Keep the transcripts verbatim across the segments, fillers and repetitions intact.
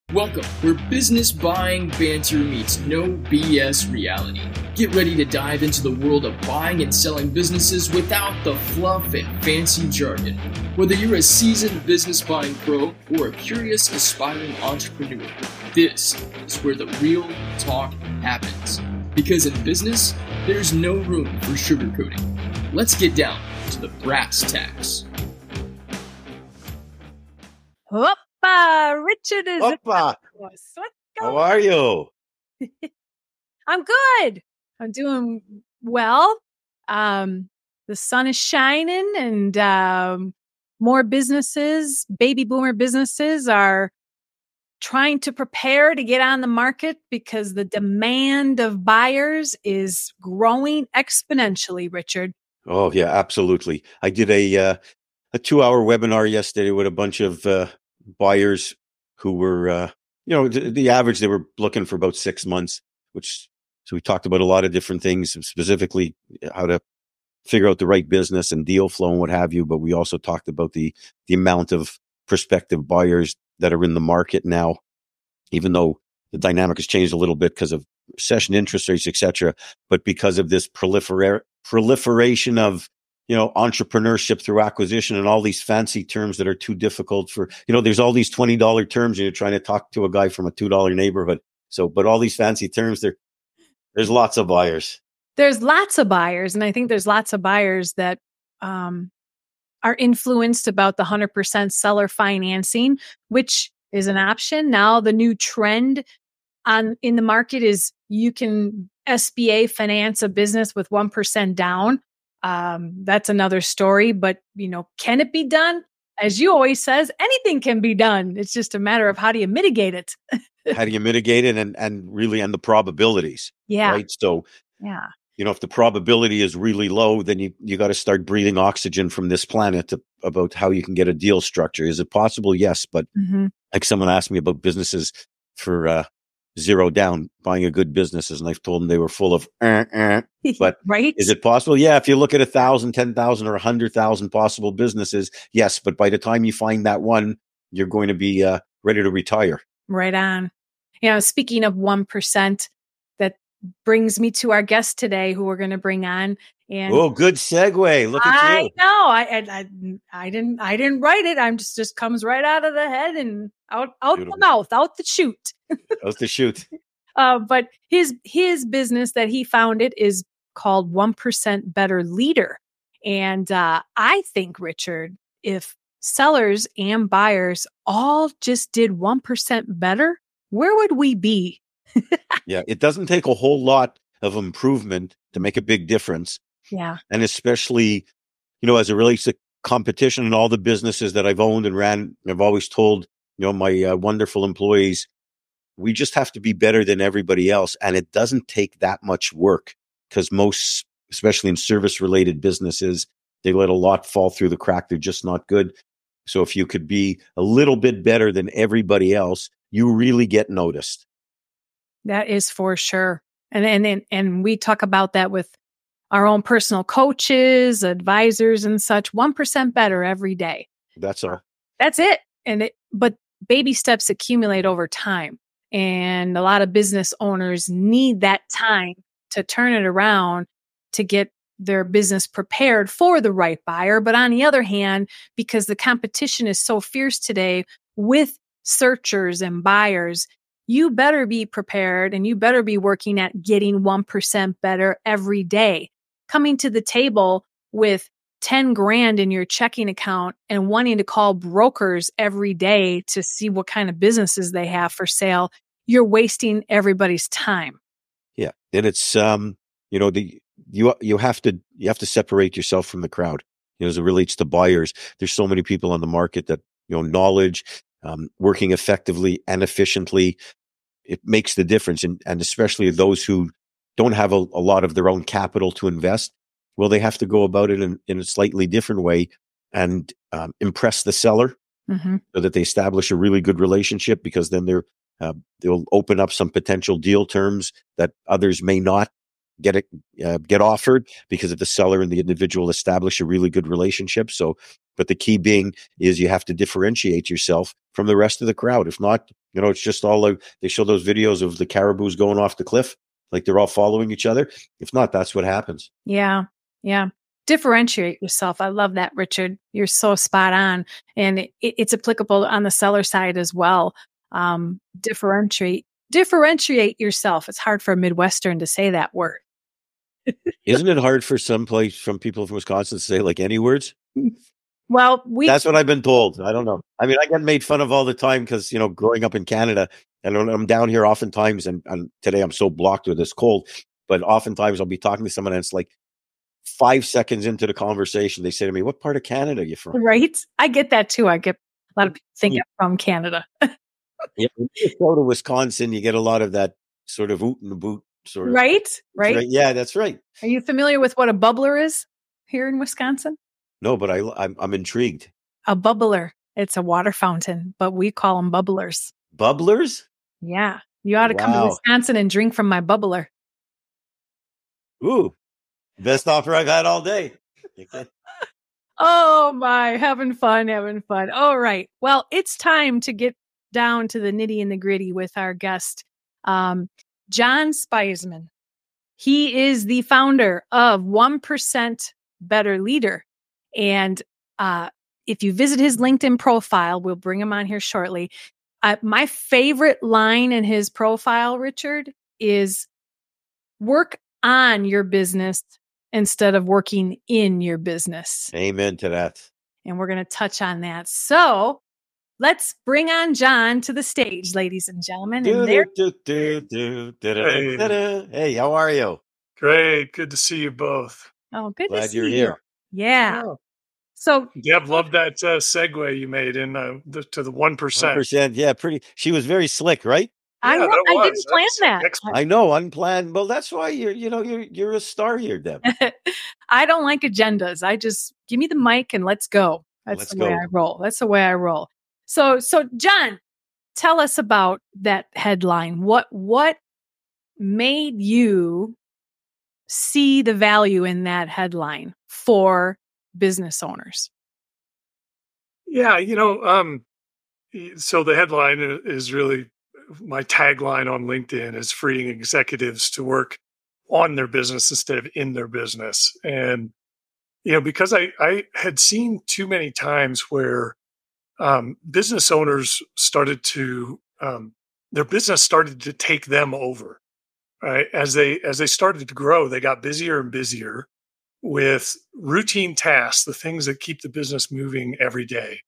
Welcome, where business buying banter meets no B S reality. Get ready to dive into the world of buying and selling businesses without the fluff and fancy jargon. Whether you're a seasoned business buying pro or a curious aspiring entrepreneur, this is where the real talk happens. Because in business, there's no room for sugarcoating. Let's get down to the brass tacks. Hoppa! Richard is Hoppa! What's How are you? I'm good. I'm doing well. Um, the sun is shining, and um, more businesses, baby boomer businesses, are trying to prepare to get on the market because the demand of buyers is growing exponentially. Richard. Oh yeah, absolutely. I did a uh, a two hour webinar yesterday with a bunch of uh, buyers who were, uh, you know, the, the average they were looking for about six months. Which so we talked about a lot of different things, specifically how to figure out the right business and deal flow and what have you. But we also talked about the the amount of prospective buyers that are in the market now, even though the dynamic has changed a little bit because of recession, interest rates, et cetera. But because of this prolifer- proliferation of, you know, entrepreneurship through acquisition and all these fancy terms that are too difficult for, you know, there's all these twenty dollars terms and you're trying to talk to a guy from a two dollars neighborhood. So, but all these fancy terms, there, there's lots of buyers. There's lots of buyers. And I think there's lots of buyers that, um, are influenced about the one hundred percent seller financing, which is an option. Now the new trend on in the market is you can S B A finance a business with one percent down. Um, that's another story, but you know, can it be done? As you always says, anything can be done. It's just a matter of how do you mitigate it? How do you mitigate it and, and really, and the probabilities. Yeah. Right. So, yeah. You know, if the probability is really low, then you, you got to start breathing oxygen from this planet to, about how you can get a deal structure. Is it possible? Yes. But Mm-hmm. like someone asked me about businesses for uh, zero down, buying a good businesses, and I've told them they were full of, uh, uh. But right? Is it possible? Yeah. If you look at a thousand, ten thousand or a hundred thousand possible businesses, yes. But by the time you find that one, you're going to be uh, ready to retire. Right on. You know, speaking of one percent, that brings me to our guest today who we're going to bring on. And oh, good segue. Look at I you. know. I, I I I didn't I didn't write it. I'm just just comes right out of the head and out out Beautiful. the mouth, out the chute. Out the chute. Uh, but his his business that he founded is called one percent Better Leader. And uh, I think, Richard, if sellers and buyers all just did one percent better, where would we be? Yeah, it doesn't take a whole lot of improvement to make a big difference. Yeah. And especially, you know, as it relates to competition and all the businesses that I've owned and ran, I've always told, you know, my uh, wonderful employees, we just have to be better than everybody else. And it doesn't take that much work because most, especially in service related businesses, they let a lot fall through the crack. They're just not good. So if you could be a little bit better than everybody else, you really get noticed. That is for sure. And and and, and we talk about that with our own personal coaches, advisors and such, one percent better every day. That's all. That's it. And it, but baby steps accumulate over time. And a lot of business owners need that time to turn it around to get their business prepared for the right buyer. But on the other hand, because the competition is so fierce today with searchers and buyers, you better be prepared and you better be working at getting one percent better every day. Coming to the table with ten grand in your checking account and wanting to call brokers every day to see what kind of businesses they have for sale, you're wasting everybody's time. Yeah. And it's, um, you know, the, you, you have to, you have to separate yourself from the crowd. You know, as it relates to buyers, there's so many people on the market that, you know, knowledge, um, working effectively and efficiently, it makes the difference. And, and especially those who don't have a, a lot of their own capital to invest, well, they have to go about it in, in a slightly different way and um, impress the seller mm-hmm. so that they establish a really good relationship, because then they're, uh, they'll open up some potential deal terms that others may not get it, uh, get offered, because if the seller and the individual establish a really good relationship. So, but the key being is you have to differentiate yourself from the rest of the crowd. If not, You know, it's just all like they show those videos of the caribous going off the cliff, like they're all following each other. If not, that's what happens. Yeah. Yeah. Differentiate yourself. I love that, Richard. You're so spot on. And it, it's applicable on the seller side as well. Um, differentiate, differentiate yourself. It's hard for a Midwestern to say that word. Isn't it hard for some place from people from Wisconsin to say like any words? Well, we That's what I've been told. I don't know. I mean, I get made fun of all the time because, you know, growing up in Canada, and when I'm down here oftentimes, and, and today I'm so blocked with this cold, but oftentimes I'll be talking to someone and it's like five seconds into the conversation, they say to me, "What part of Canada are you from?" Right? I get that too. I get a lot of people think I'm from Canada. Yeah, when you go to Wisconsin, you get a lot of that sort of oot in the boot sort of. Right? Right? Right? Yeah, that's right. Are you familiar with what a bubbler is here in Wisconsin? No, but I, I'm, I'm intrigued. A bubbler. It's a water fountain, but we call them bubblers. Bubblers? Yeah. You ought to come to Wow. Wisconsin and drink from my bubbler. Ooh, best offer I've had all day. Oh my, having fun, having fun. All right. Well, it's time to get down to the nitty and the gritty with our guest, um, John Speisman. He is the founder of one percent Better Leader. And uh, if you visit his LinkedIn profile, we'll bring him on here shortly. Uh, my favorite line in his profile, Richard, is work on your business instead of working in your business. Amen to that. And we're going to touch on that. So let's bring on John to the stage, ladies and gentlemen. And there- Do, do, do, do, da, da, da. Hey, how are you? Great. Good to see you both. oh, good to Glad see you're you. here. Yeah. Oh. So Deb, love that uh, segue you made in uh, the, to the one one percent. percent. Yeah, pretty. She was very slick, right? I, Yeah, know, that I was. didn't plan That's that. excellent. I know, unplanned. Well, that's why you're, you know, you're, you're a star here, Deb. I don't like agendas. I just give me the mic and let's go. That's Let's the way go. I roll. That's the way I roll. So, so John, tell us about that headline. What, what made you see the value in that headline for business owners? Yeah, you know, um, so the headline i- is really my tagline on LinkedIn is freeing executives to work on their business instead of in their business. And, you know, because I, I had seen too many times where um, business owners started to, um, their business started to take them over, right? As they, as they started to grow, they got busier and busier with routine tasks, the things that keep the business moving every day,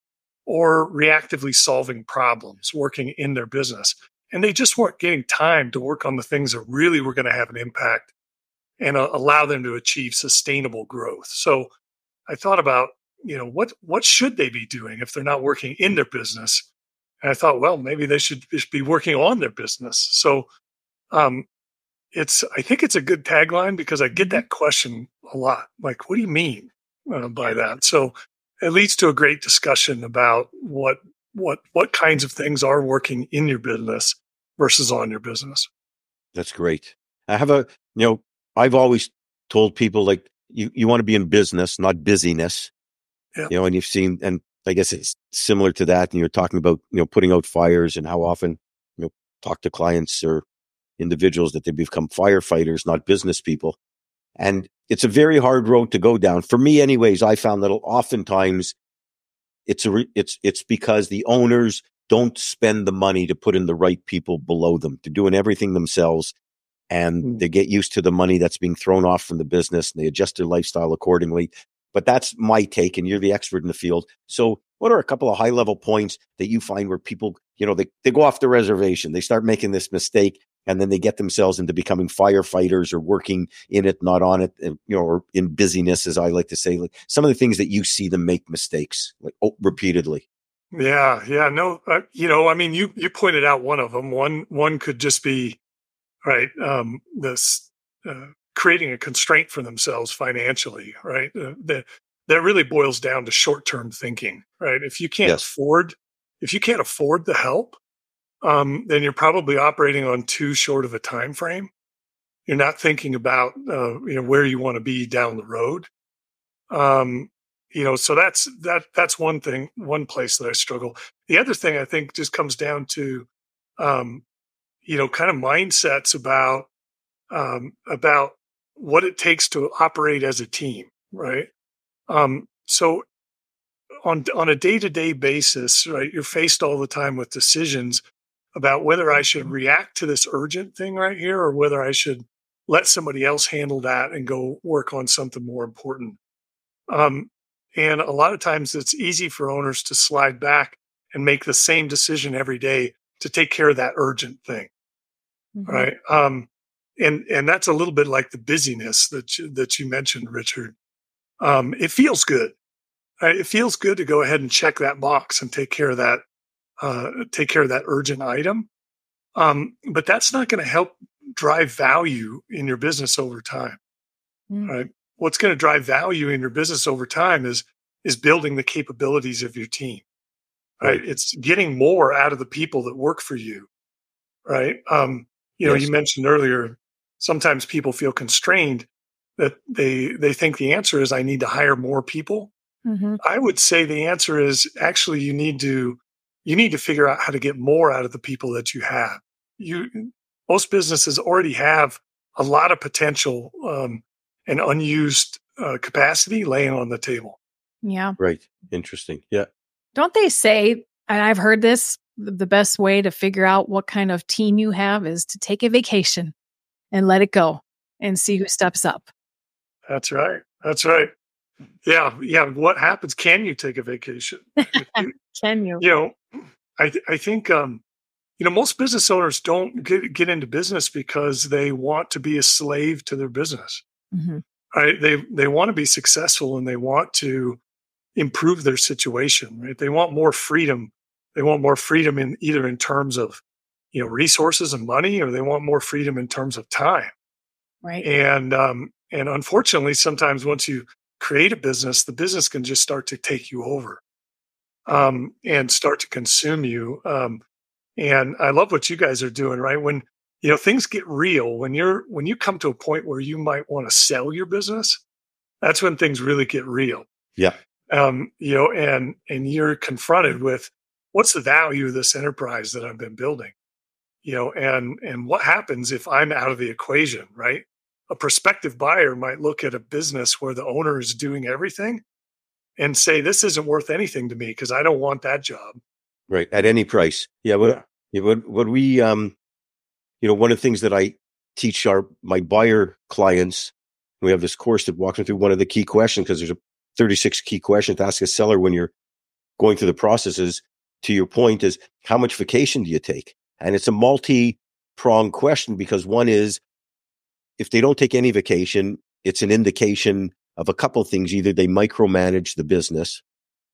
or reactively solving problems, working in their business. And they just weren't getting time to work on the things that really were going to have an impact and uh, allow them to achieve sustainable growth. So I thought about, you know, what what should they be doing if they're not working in their business? And I thought, well, maybe they should just be working on their business. So um, it's, I think it's a good tagline because I get that question a lot. Like, what do you mean uh, by that? So it leads to a great discussion about what what what kinds of things are working in your business versus on your business. That's great. I have a, you know, I've always told people like you, you want to be in business, not busyness. Yeah. You know, and you've seen, and I guess it's similar to that. And you're talking about, you know, putting out fires and how often, you know, talk to clients or individuals that they become firefighters, not business people. And it's a very hard road to go down. For me, anyways, I found that oftentimes it's a re- it's it's because the owners don't spend the money to put in the right people below them. They're doing everything themselves, and Mm. they get used to the money that's being thrown off from the business, and they adjust their lifestyle accordingly. But that's my take, and you're the expert in the field. So what are a couple of high level points that you find where people, you know, they, they go off the reservation, they start making this mistake, and then they get themselves into becoming firefighters or working in it, not on it, you know, or in busyness, as I like to say, like some of the things that you see them make mistakes, like oh, repeatedly. Yeah, yeah, no, uh, you know, I mean, you you pointed out one of them. One one could just be right. Um, this uh, creating a constraint for themselves financially, right? Uh, that that really boils down to short term thinking, right? If you can't Yes. afford, if you can't afford the help, um, then you're probably operating on too short of a time frame. You're not thinking about uh, you know where you want to be down the road. Um, you know, so that's that that's one thing, one place that I struggle. The other thing I think just comes down to um, you know, kind of mindsets about um, about what it takes to operate as a team, right? Um, so on on a day to day basis, right, you're faced all the time with decisions about whether I should react to this urgent thing right here or whether I should let somebody else handle that and go work on something more important. Um, and a lot of times it's easy for owners to slide back and make the same decision every day to take care of that urgent thing. Mm-hmm. Right. Um, and, and that's a little bit like the busyness that you, that you mentioned, Richard. Um, it feels good. Right? It feels good to go ahead and check that box and take care of that, uh, take care of that urgent item. Um, but that's not going to help drive value in your business over time. Mm. Right. What's going to drive value in your business over time is, is building the capabilities of your team. Right. right. It's getting more out of the people that work for you. Right. Um, you know, yes. You mentioned earlier, sometimes people feel constrained that they, they think the answer is I need to hire more people. Mm-hmm. I would say the answer is actually you need to, you need to figure out how to get more out of the people that you have. You, most businesses already have a lot of potential um, and unused uh, capacity laying on the table. Yeah. Right. Interesting. Yeah. Don't they say, and I've heard this, the best way to figure out what kind of team you have is to take a vacation and let it go and see who steps up. That's right. That's right. Yeah. Yeah. What happens? Can you take a vacation? you, Can you? You know, I, th- I think, um, you know, most business owners don't get, get into business because they want to be a slave to their business. Mm-hmm. Right? They, they want to be successful and they want to improve their situation, right? They want more freedom. They want more freedom in either in terms of, you know, resources and money, or they want more freedom in terms of time. Right. And, um, and unfortunately, sometimes once you create a business, the business can just start to take you over, um, and start to consume you. Um, and I love what you guys are doing, right? When, you know, things get real, when you're, when you come to a point where you might want to sell your business, that's when things really get real. Yeah. Um, you know, and, and you're confronted with what's the value of this enterprise that I've been building, you know, and, and what happens if I'm out of the equation, right? A prospective buyer might look at a business where the owner is doing everything and say, this isn't worth anything to me because I don't want that job. Right. At any price. Yeah. What, yeah. what, what we, um, you know, one of the things that I teach our, my buyer clients, we have this course that walks them through one of the key questions, because there's a thirty-six key questions to ask a seller when you're going through the processes. To your point is, how much vacation do you take? And it's a multi-pronged question, because one is, if they don't take any vacation, it's an indication of a couple of things. Either they micromanage the business,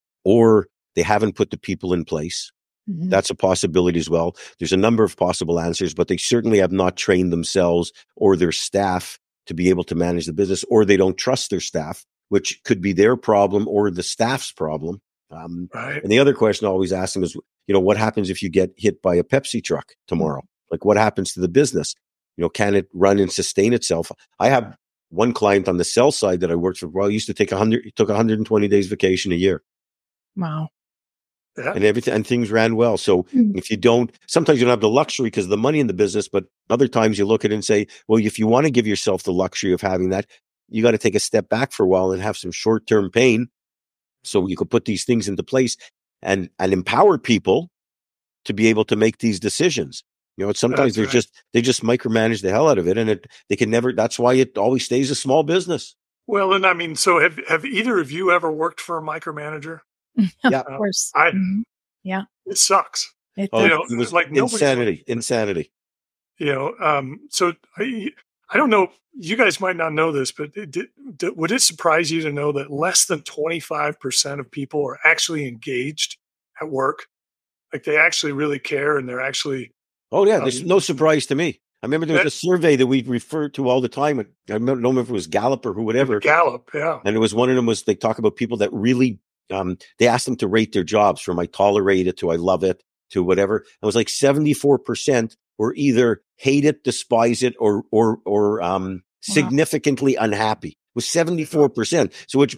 or they haven't put the people in place. Mm-hmm. That's a possibility as well. There's a number of possible answers, but they certainly have not trained themselves or their staff to be able to manage the business, or they don't trust their staff, which could be their problem or the staff's problem. Um, right. And the other question I always ask them is, you know, what happens if you get hit by a Pepsi truck tomorrow? Like, what happens to the business? You know, can it run and sustain itself? I have one client on the sell side that I worked for. Well, he used to take a hundred, he took one hundred twenty days vacation a year. Wow. Yeah. And everything, and things ran well. So mm. if you don't, sometimes you don't have the luxury because of the money in the business, but other times you look at it and say, well, if you want to give yourself the luxury of having that, you got to take a step back for a while and have some short-term pain, so you could put these things into place and, and empower people to be able to make these decisions. You know, sometimes they're right. just, they just micromanage the hell out of it, and it, they can never, that's why it always stays a small business. Well, and I mean, so have, have either of you ever worked for a micromanager? Yeah, of course. I, mm-hmm. Yeah. It sucks. It, oh, you know, it was like insanity, insanity. You know, um, so I, I don't know, you guys might not know this, but it, did, did, would it surprise you to know that less than twenty-five percent of people are actually engaged at work? Like, they actually really care, and they're actually. Oh, yeah. There's um, no surprise to me. I remember there was that, a survey that we referred to all the time. I don't remember if it was Gallup or who, whatever. Gallup, yeah. And it was, one of them was, they talk about people that really, um, they asked them to rate their jobs from I tolerate it to I love it to whatever. It was like seventy-four percent were either hate it, despise it, or, or, or, um, significantly wow. unhappy. It was seventy-four percent. So which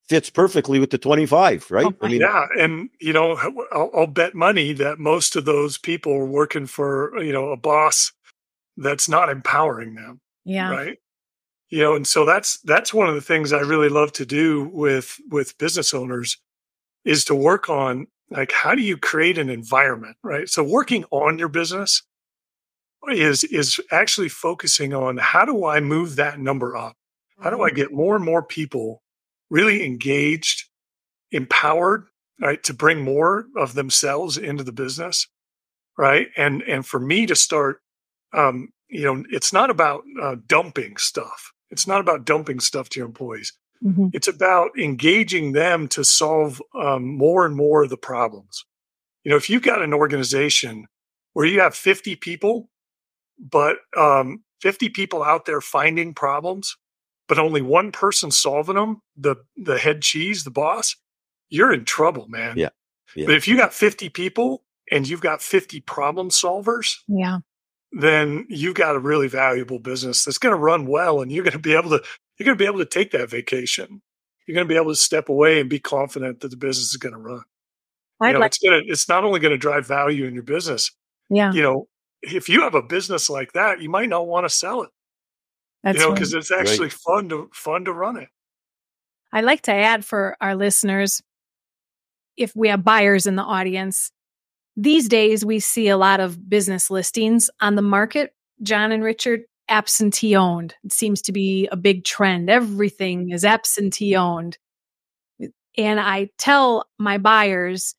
fits perfectly with the twenty-five, right? Oh, I mean, Yeah, and you know, I'll, I'll bet money that most of those people are working for you know a boss that's not empowering them, yeah. right? You know, and so that's that's one of the things I really love to do with with business owners is to work on like how do you create an environment, right? So working on your business is is actually focusing on how do I move that number up? How do I get more and more people really engaged, empowered, right, to bring more of themselves into the business, right? And and for me to start, um, you know, it's not about uh, dumping stuff. It's not about dumping stuff to your employees. Mm-hmm. It's about engaging them to solve um, more and more of the problems. You know, if you've got an organization where you have fifty people, but um, fifty people out there finding problems, but only one person solving them, the the head cheese, the boss, you're in trouble, man. Yeah. Yeah. But if you got fifty people and you've got fifty problem solvers, Yeah. then you've got a really valuable business that's going to run well, and you're going to be able to you're going to be able to take that vacation. You're going to be able to step away and be confident that the business is going to run. I'd You know, like, it's gonna it's not only going to drive value in your business. yeah, You know, if you have a business like that, you might not want to sell it. that's You know, right. because it's actually fun to fun to run it. I'd like to add for our listeners, if we have buyers in the audience, these days we see a lot of business listings on the market, John and Richard, absentee owned. It seems to be a big trend. Everything is absentee owned. And I tell my buyers,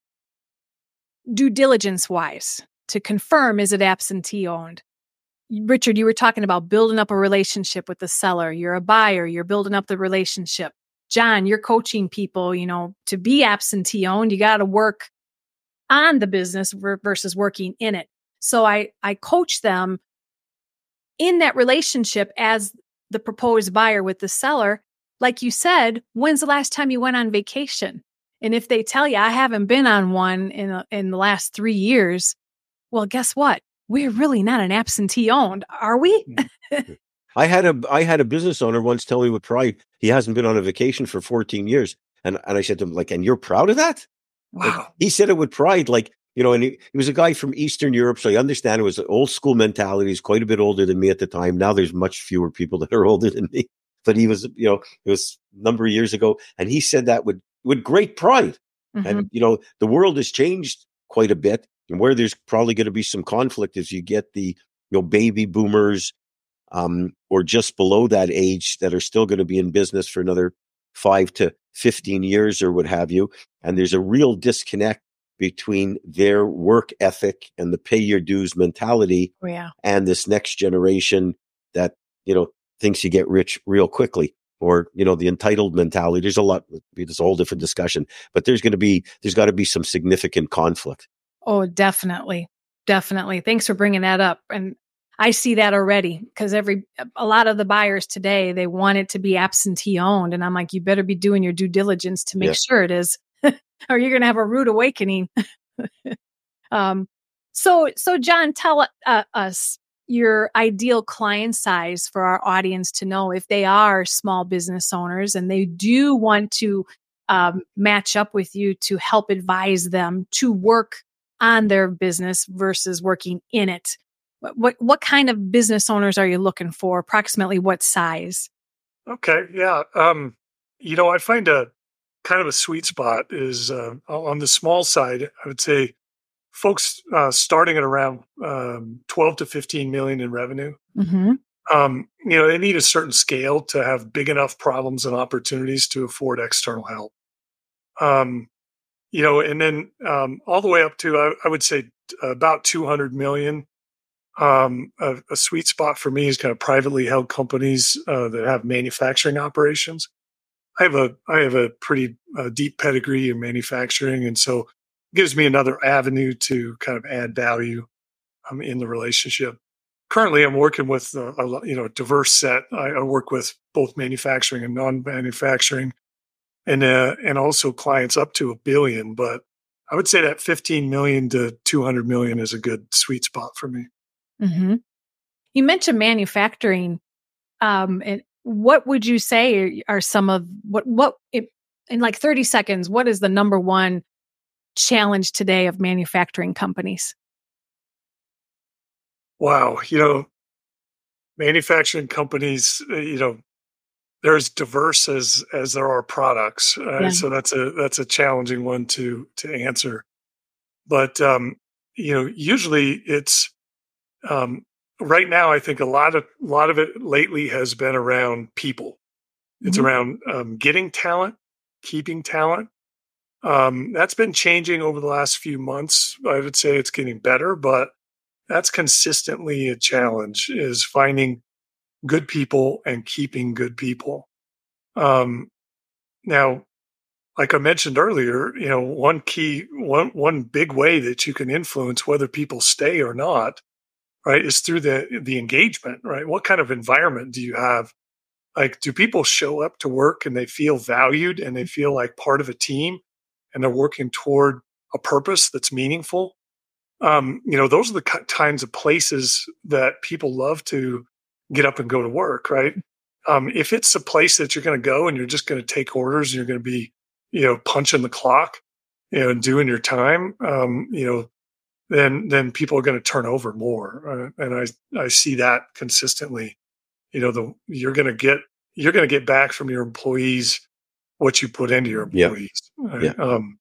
due diligence wise, to confirm, is it absentee owned? Richard, you were talking about building up a relationship with the seller. You're a buyer, you're building up the relationship. John, you're coaching people, you know, to be absentee owned, you got to work on the business versus working in it. So I, I coach them in that relationship as the proposed buyer with the seller. Like you said, when's the last time you went on vacation? And if they tell you, I haven't been on one in, a, in the last three years, well, guess what? We're really not an absentee owned, are we? I had a I had a business owner once tell me with pride he hasn't been on a vacation for fourteen years, and and I said to him, like, and you're proud of that? Wow. Like, he said it with pride, like, you know, and he, he was a guy from Eastern Europe, so I understand it was an old school mentality. He's quite a bit older than me at the time. Now there's much fewer people that are older than me, but he was, you know, it was a number of years ago, and he said that with with great pride. Mm-hmm. And you know, the world has changed quite a bit, and where there's probably going to be some conflict is you get the, you know, baby boomers, um, or just below that age that are still going to be in business for another five to fifteen years or what have you. And there's a real disconnect between their work ethic and the pay your dues mentality Oh, yeah. and this next generation that, you know, thinks you get rich real quickly, or, you know, the entitled mentality. There's a lot, it's a whole different discussion, but there's going to be, there's got to be some significant conflict. Oh, definitely. Definitely. Thanks for bringing that up. And I see that already because every, a lot of the buyers today, they want it to be absentee owned. And I'm like, you better be doing your due diligence to make Yeah. sure it is, or you're going to have a rude awakening. um, so, so John, tell uh, us your ideal client size for our audience to know if they are small business owners and they do want to um, match up with you to help advise them to work on their business versus working in it. What, what what kind of business owners are you looking for? Approximately what size? Okay, yeah. Um, you know, I find a kind of a sweet spot is uh, on the small side. I would say folks uh, starting at around um, twelve to fifteen million in revenue. Mm-hmm. Um, you know, they need a certain scale to have big enough problems and opportunities to afford external help. Um, you know, and then um, all the way up to I, I would say about two hundred million. Um, a, a sweet spot for me is kind of privately held companies uh, that have manufacturing operations. I have a I have a pretty uh, deep pedigree in manufacturing, and so it gives me another avenue to kind of add value um, in the relationship. Currently, I'm working with uh, a you know diverse set. I, I work with both manufacturing and non-manufacturing, and uh, and also clients up to a billion. But I would say that fifteen million to two hundred million is a good sweet spot for me. Mm-hmm. You mentioned manufacturing, um, and what would you say are some of what what if, In like thirty seconds, what is the number one challenge today of manufacturing companies? Wow. You know, manufacturing companies, uh, you know, they're as diverse as as there are products. Right? Yeah. So that's a that's a challenging one to to answer. But um, you know, usually it's um, right now. I think a lot of a lot of it lately has been around people. It's Mhm. around um, getting talent, keeping talent. Um, that's been changing over the last few months. I would say it's getting better, but that's consistently a challenge: is finding good people and keeping good people. Um, now, like I mentioned earlier, you know, one key, one one big way that you can influence whether people stay or not, right, is through the the engagement, right? What kind of environment do you have? Like, do people show up to work and they feel valued and they feel like part of a team and they're working toward a purpose that's meaningful? Um, you know, those are the ki- kinds of places that people love to get up and go to work, right? Um, if it's a place that you're going to go and you're just going to take orders and you're going to be, you know, punching the clock, you know, and doing your time, um, you know, then then people are going to turn over more, uh, and I I see that consistently. You know, the you're going to get you're going to get back from your employees what you put into your Yeah. employees. Yeah. Right? Um,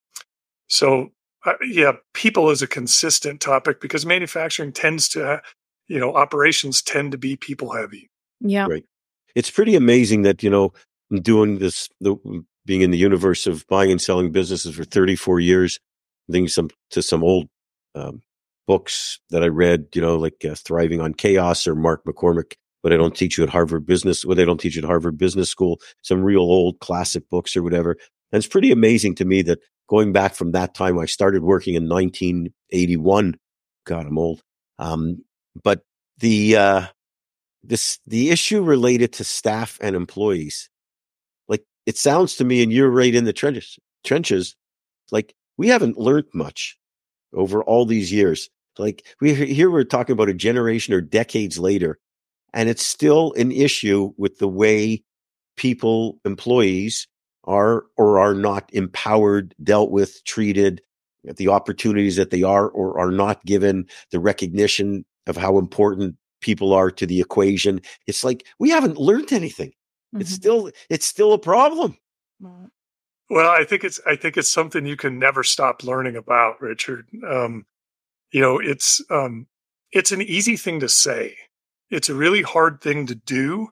so uh, yeah, people is a consistent topic because manufacturing tends to, you know, operations tend to be people heavy. Yeah. Right. It's pretty amazing that, you know, I'm doing this, the, being in the universe of buying and selling businesses for thirty-four years, thinking some to some old um, books that I read, you know, like uh, Thriving on Chaos or Mark McCormick, but I don't teach you at Harvard Business, well, they don't teach you at Harvard Business School, some real old classic books or whatever. And it's pretty amazing to me that going back from that time, I started working in nineteen eighty-one. God, I'm old. Um, but the, uh, this, the issue related to staff and employees, like it sounds to me, and you're right in the trenches, trenches, like we haven't learned much over all these years. Like we here we're talking about a generation or decades later, and it's still an issue with the way people, employees are or are not empowered, dealt with, treated, the opportunities that they are or are not given, the recognition of how important people are to the equation. It's like we haven't learned anything. Mhm. It's still it's still a problem. Right. Well, I think it's I think it's something you can never stop learning about, Richard. Um, you know, it's um, it's an easy thing to say. It's a really hard thing to do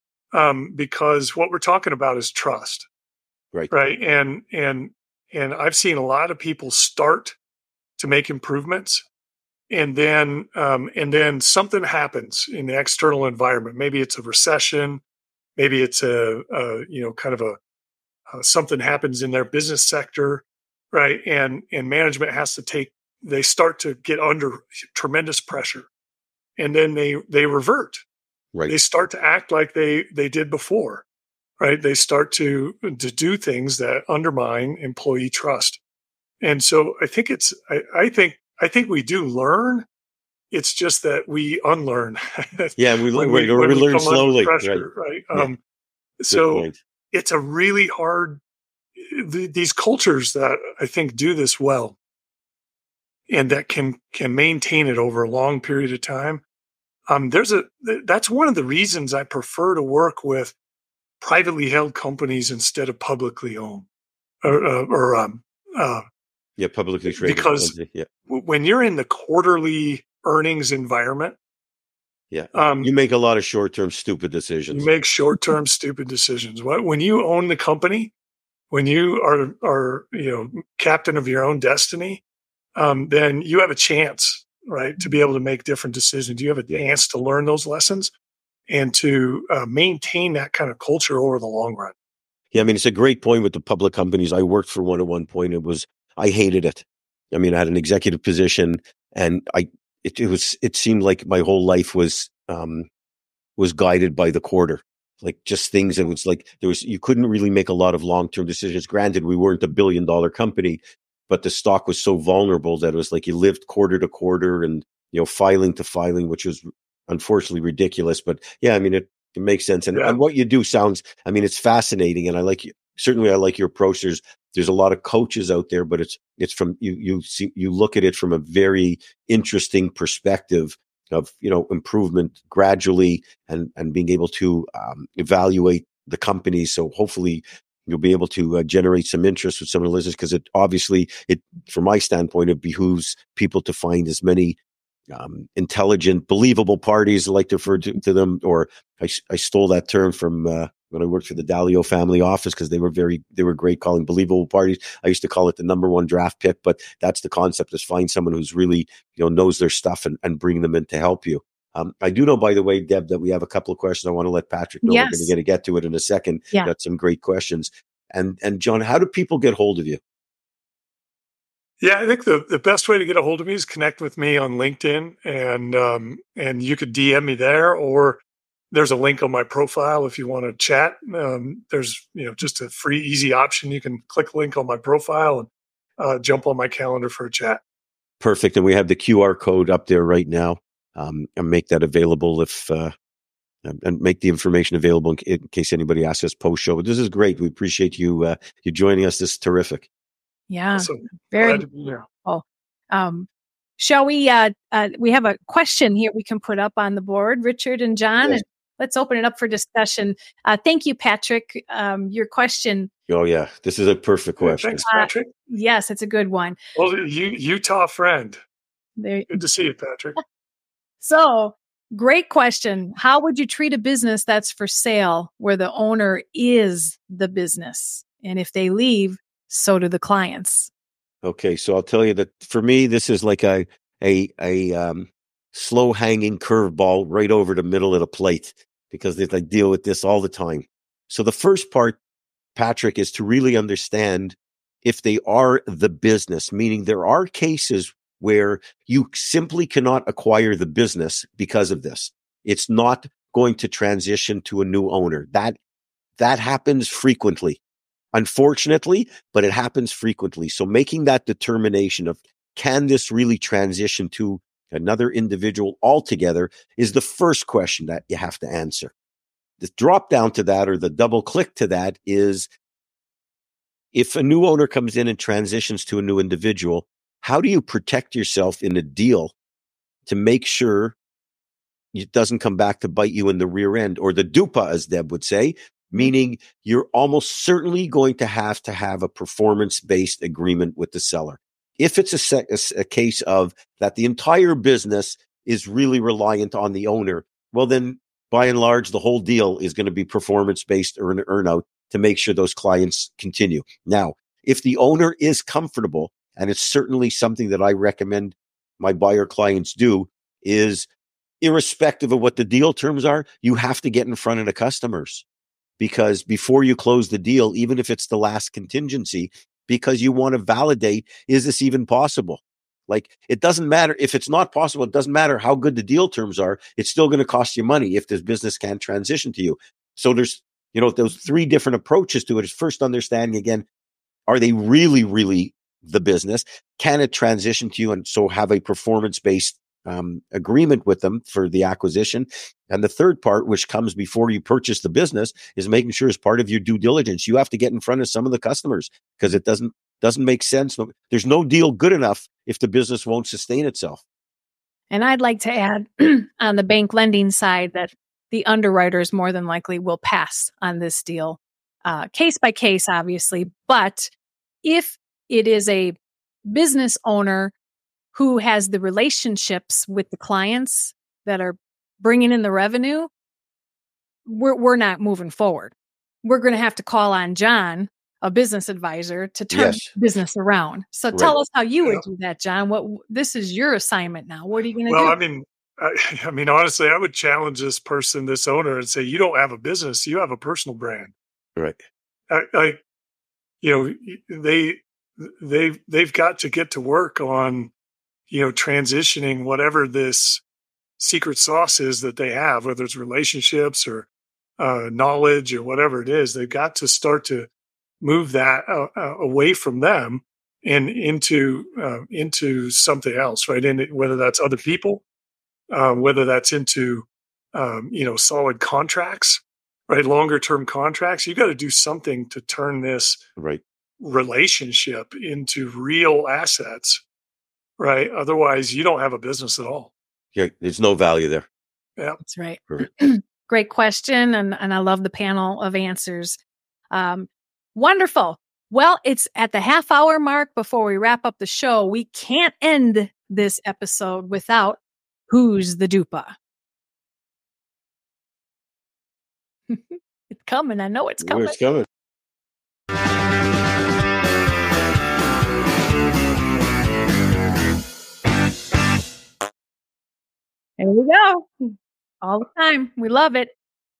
um, because what we're talking about is trust, Right. right? And and and I've seen a lot of people start to make improvements, and then um, and then something happens in the external environment. Maybe it's a recession, maybe it's a, a you know kind of a uh, something happens in their business sector, right? And and management has to take they start to get under tremendous pressure, and then they they revert. Right. They start to act like they they did before, right? They start to to do things that undermine employee trust. And so I think it's I, I think I think we do learn. It's just that we unlearn. Yeah, we, when we, we, when we we learn come under slowly. Right. pressure, right? Yeah. Um, Good so point. it's a really hard. th- these cultures that I think do this well and that can can maintain it over a long period of time. Um, there's a th- that's one of the reasons I prefer to work with privately held companies instead of publicly owned or, uh, or um, uh, Yeah, publicly traded. because Yeah, w- when you're in the quarterly earnings environment, yeah. um, You make a lot of short-term stupid you decisions. make short-term stupid decisions. What when you own the company, when you are are you know captain of your own destiny, um, then you have a chance, right, to be able to make different decisions. You have a chance to learn those lessons and to uh, maintain that kind of culture over the long run. Yeah, I mean, it's a great point with the public companies. I worked for one at one point. It was, I hated it. I mean, I had an executive position, and I, it, it was, it seemed like my whole life was, um, was guided by the quarter. Like just things that was like, there was, you couldn't really make a lot of long-term decisions. Granted, we weren't a billion dollar company, but the stock was so vulnerable that it was like you lived quarter to quarter and, you know, filing to filing, which was unfortunately ridiculous. But yeah, I mean, it, it makes sense. And, Yeah. and what you do sounds, I mean, it's fascinating. And I like certainly I like your approach. There's there's a lot of coaches out there, but it's it's from you you see you look at it from a very interesting perspective of, you know, improvement gradually and and being able to um, evaluate the company. So hopefully you'll be able to uh, generate some interest with some of the listeners, because it obviously, it from my standpoint, it behooves people to find as many um, intelligent, believable parties, I like to refer to, to them, or I, I stole that term from uh, when I worked for the Dalio family office, because they were very, they were great calling believable parties. I used to call it the number one draft pick, but that's the concept, is find someone who's really, you know, knows their stuff and, and bring them in to help you. Um, I do know, by the way, Deb, that we have a couple of questions. I want to let Patrick know. Yes. We're going to get to it in a second. Yeah. Got some great questions. And, and John, how do people get hold of you? Yeah, I think the, the best way to get a hold of me is connect with me on LinkedIn, and um, and you could D M me there, or there's a link on my profile if you want to chat. Um, there's, you know, just a free, easy option. You can click a link on my profile and uh, jump on my calendar for a chat. Perfect. And we have the Q R code up there right now, um, and make that available if uh, and make the information available in, in case anybody asks us post show. But this is great. We appreciate you uh, you joining us. This is terrific. Yeah, Awesome. very Glad to be here. cool. Um, shall we? Uh, uh, we have a question here we can put up on the board, Richard and John, Yes. and let's open it up for discussion. Uh, thank you, Patrick. Um, your question. Oh yeah, this is a perfect Yeah, question. thanks, Patrick. Uh, yes, it's a good one. Well, you Utah friend. There. Good to see you, Patrick. So, great question. How would you treat a business that's for sale where the owner is the business? And if they leave, so do the clients. Okay, so I'll tell you that for me, this is like a a a um, slow hanging curveball right over the middle of the plate, because they, they deal with this all the time. So the first part, Patrick, is to really understand if they are the business, meaning there are cases where you simply cannot acquire the business because of this. It's not going to transition to a new owner. That that happens frequently. Unfortunately, but it happens frequently. So making that determination of, can this really transition to another individual altogether, is the first question that you have to answer. The drop down to that, or the double click to that, is if a new owner comes in and transitions to a new individual, how do you protect yourself in a deal to make sure it doesn't come back to bite you in the rear end, or the dupa, as Deb would say? Meaning you're almost certainly going to have to have a performance-based agreement with the seller. If it's a, se- a, a case of that the entire business is really reliant on the owner, well, then by and large, the whole deal is going to be performance-based or an earn-out to make sure those clients continue. Now, if the owner is comfortable, and it's certainly something that I recommend my buyer clients do, is irrespective of what the deal terms are, you have to get in front of the customers. Because before you close the deal, even if it's the last contingency, because you want to validate, is this even possible? Like, it doesn't matter if it's not possible. It doesn't matter how good the deal terms are. It's still going to cost you money if this business can't transition to you. So there's, you know, those three different approaches to it. Is first understanding, again, are they really, really the business? Can it transition to you? And so have a performance-based um, agreement with them for the acquisition. And the third part, which comes before you purchase the business, is making sure as part of your due diligence, you have to get in front of some of the customers, because it doesn't doesn't make sense. There's no deal good enough if the business won't sustain itself. And I'd like to add on the bank lending side that the underwriters more than likely will pass on this deal, uh, case by case, obviously. But if it is a business owner who has the relationships with the clients that are bringing in the revenue, we're we're not moving forward. We're going to have to call on John, a business advisor, to turn Yes. business around. So Right. tell us how you Yeah. would do that, John. What this is your assignment now. What are you going to Well, do? I mean, I, I mean, honestly, I would challenge this person, this owner, and say, you don't have a business, you have a personal brand. Right. I, I you know, they they've they've got to get to work on, you know, transitioning whatever this secret sauce is that they have, whether it's relationships or uh, knowledge or whatever it is. They've got to start to move that uh, uh, away from them and into uh, into something else, right? And whether that's other people, uh, whether that's into um, you know, solid contracts, right? Longer term contracts. You got to do something to turn this Right. relationship into real assets, right? Otherwise, you don't have a business at all. Yeah, there's no value there. Yeah, That's right. Perfect. Great question. And, and I love the panel of answers. Um, wonderful. Well, it's at the half hour mark before we wrap up the show. We can't end this episode without Who's the Dupa? It's coming. I know it's coming. Where's coming? There we go. All the time. We love it.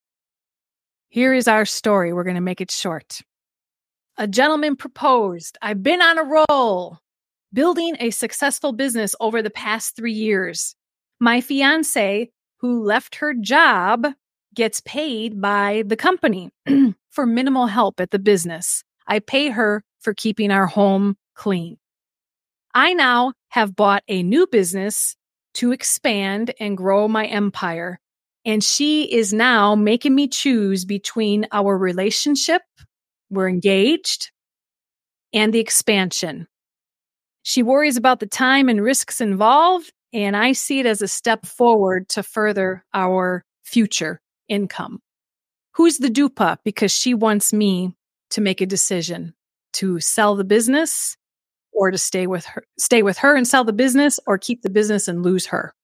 Here is our story. We're going to make it short. A gentleman proposed. I've been on a roll, building a successful business over the past three years. My fiance, who left her job, gets paid by the company for minimal help at the business. I pay her for keeping our home clean. I now have bought a new business to expand and grow my empire. And she is now making me choose between our relationship, we're engaged, and the expansion. She worries about the time and risks involved, and I see it as a step forward to further our future income. Who's the dupa? Because she wants me to make a decision to sell the business or to stay with her, stay with her and sell the business, or keep the business and lose her.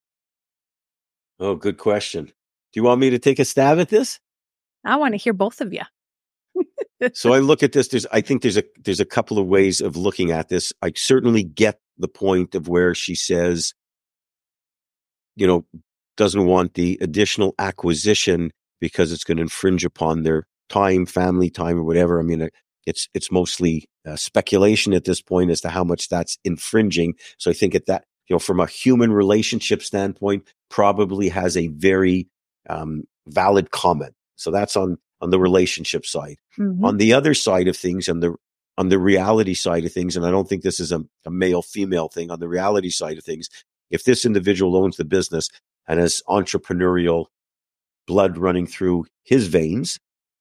Oh, good question. Do you want me to take a stab at this? I want to hear both of you. So I look at this. There's, I think there's a there's a couple of ways of looking at this. I certainly get the point of where she says, you know, doesn't want the additional acquisition because it's going to infringe upon their time, family time, or whatever. I mean, it's it's mostly uh, speculation at this point as to how much that's infringing. So I think at that, you know, from a human relationship standpoint, probably has a very um, valid comment. So that's on on the relationship side. Mm-hmm. On the other side of things, on the on the reality side of things, and I don't think this is a, a male-female thing, on the reality side of things, if this individual owns the business and has entrepreneurial blood running through his veins,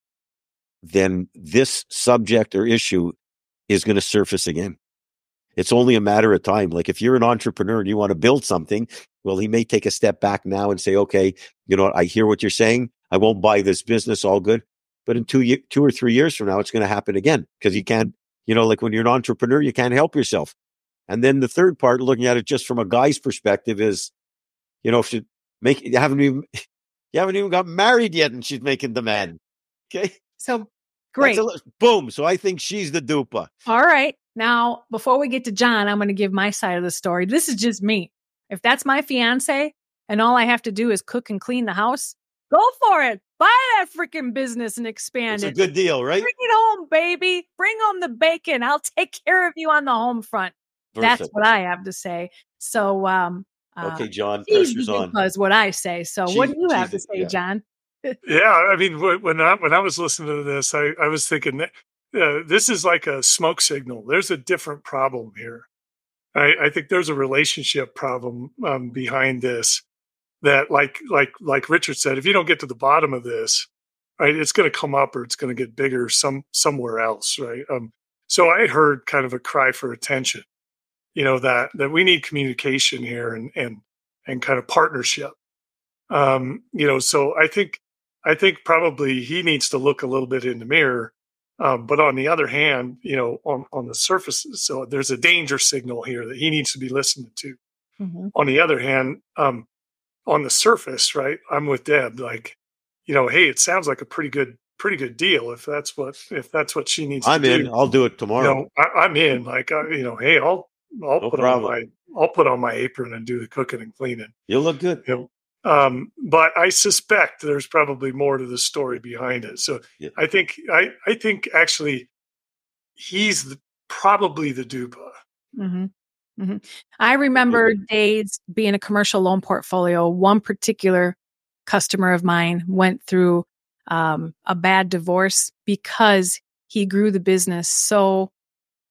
then this subject or issue is going to surface again. It's only a matter of time. Like if you're an entrepreneur and you want to build something, well, he may take a step back now and say, okay, you know what, I hear what you're saying. I won't buy this business, all good. But in two, ye- two or three years from now, it's going to happen again because you can't, you know, like when you're an entrepreneur, you can't help yourself. And then the third part, looking at it just from a guy's perspective, is, you know, if you make, you haven't even, you haven't even got married yet, and she's making demand. Okay, So great. That's a, boom. So I think she's the dupa. All right. Now, before we get to John, I'm going to give my side of the story. This is just me. If that's my fiance and all I have to do is cook and clean the house, go for it. Buy that freaking business and expand It's a it. good deal, right? Bring it home, baby. Bring home the bacon. I'll take care of you on the home front. That's Perfect. what I have to say. So, um, uh, Okay, John, she's pressure's the on. dupa is what I say. So, She's- what do you have to she's the- say, yeah. John? yeah. I mean, wh- when I when I was listening to this, I, I was thinking that uh, this is like a smoke signal. There's a different problem here. I, I think there's a relationship problem um, behind this. That, like like like Richard said, if you don't get to the bottom of this, right, it's going to come up or it's going to get bigger some somewhere else, right? Um, so I heard kind of a cry for attention, you know, that that we need communication here and and and kind of partnership. Um, you know, so I think I think probably he needs to look a little bit in the mirror. Um, but on the other hand, you know, on on the surface, so there's a danger signal here that he needs to be listened to. Mm-hmm. On the other hand, um, on the surface, right, I'm with Deb. Like, you know, hey, it sounds like a pretty good, pretty good deal. If that's what, if that's what she needs I'm to in. do, I'll do it you tomorrow. know, I, I'm in. Like, uh, you know, hey, I'll, I'll No put problem. on my, I'll put on my apron and do the cooking and cleaning. You'll look good. You know, um, but I suspect there's probably more to the story behind it. So Yeah. I think, I, I think actually, he's the, probably the dupa. Mm-hmm. Mm-hmm. I remember days being a commercial loan portfolio. One particular customer of mine went through um, a bad divorce because he grew the business so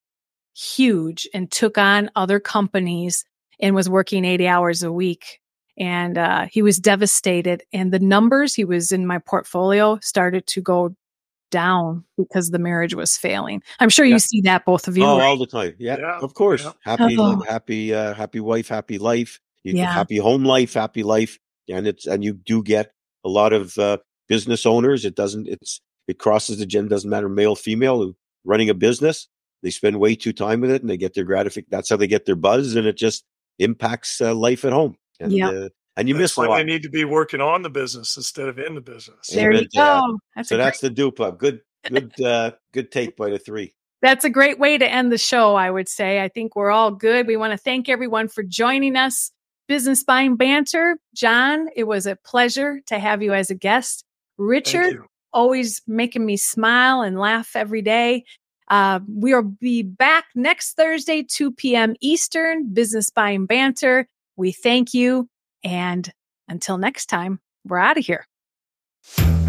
huge and took on other companies and was working eighty hours a week. And uh, he was devastated. And the numbers he was in my portfolio started to go down because the marriage was failing. I'm sure you Yeah. see that, both of you. Oh, right? all the time. Yeah, Yeah, of course. yeah. Happy, Oh. happy, uh, happy wife, happy life. You, Yeah. Happy home life, happy life. And it's, and you do get a lot of uh, business owners. It doesn't, it's, it crosses the gender, doesn't matter, male, female, who running a business. They spend way too time with it and they get their gratification. That's how they get their buzz. And it just impacts uh, life at home. And, Yeah. uh, and you That's miss a why lot. they need to be working on the business instead of in the business. There you Amen to that. go. That's So a that's great, the dupe. Good, good, uh, good take by the three. that's a great way to end the show, I would say. I think we're all good. We want to thank everyone for joining us. Business Buying Banter. John, it was a pleasure to have you as a guest. Thank Richard, you. always making me smile and laugh every day. Uh, we'll be back next Thursday, two p.m. Eastern, Business Buying Banter. We thank you. And until next time, we're out of here.